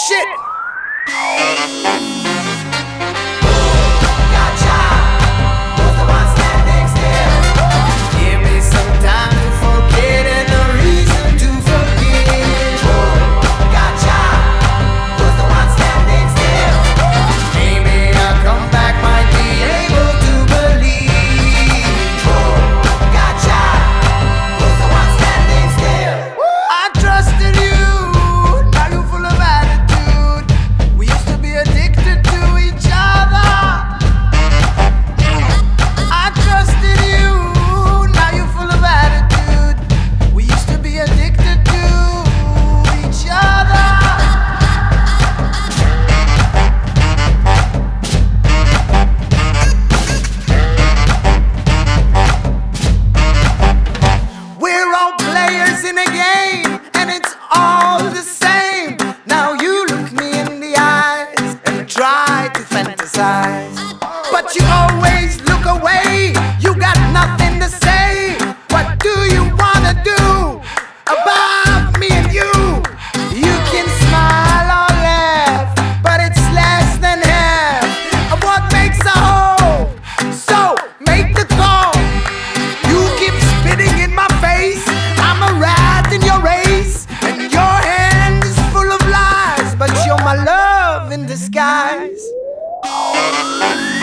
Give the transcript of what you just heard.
shit. In a game, and it's all the same. Now you look me in the eyes and try to fantasize, but you always look away. You got nothing to say. What do you wanna do about me and you? You can smile or laugh, but it's less than half of what makes a whole. So make the call. You keep spitting in my face. I'm a rat in your race, and your hand is full of lies, but you're my love in disguise.